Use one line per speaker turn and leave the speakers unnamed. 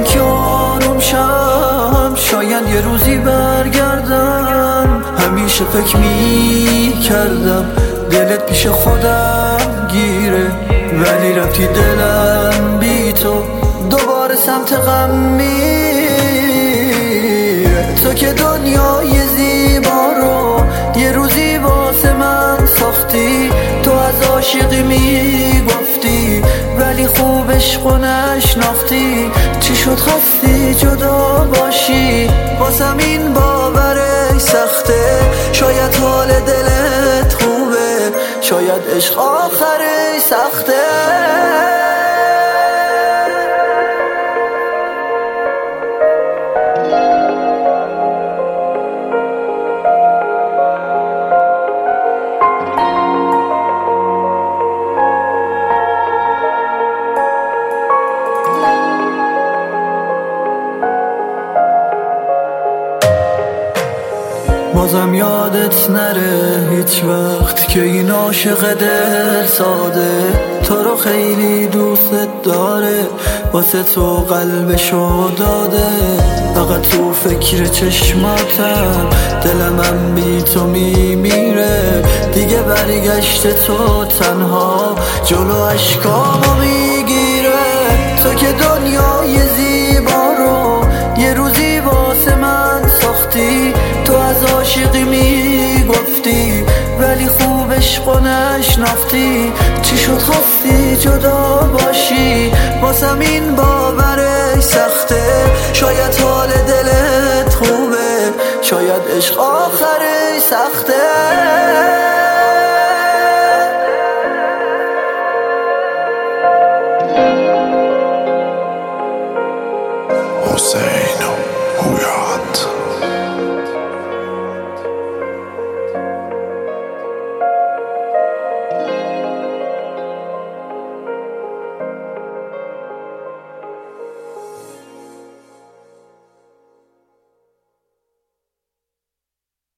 که آروم شم، شاید یه روزی برگردم. همیشه فکر میکردم دلت پیش خودم گیره، ولی رفتی دلم بی تو دوباره سمت غم میره. تو که دنیای زیبا رو یه روزی واسه من ساختی، تو از عاشقی میگفتی ولی خوب عشقو نشناختی. چی شد خواستی جدا باشی، واسم این باورش سخته. شاید حال دلت خوبه، شاید عشق آخرش سخته. بازم یادت نره هیچ وقت که این عاشق دل ساده تو رو خیلی دوست داره، واسه تو قلبشو داده. فقط تو فکر چشماتم دلمم بی تو میمیره. دیگه برگشت تو تنها جلو اشکامو میگیره. تو که دنیای زیبا رو یه روزی واسه من ساختی، تو از عاشقی میگفتی ولی خوب عشقو نشناختی. چی شد خواستی جدا باشی، واسم این باورش سخته. شاید حال دلت خوبه، شاید عشق آخره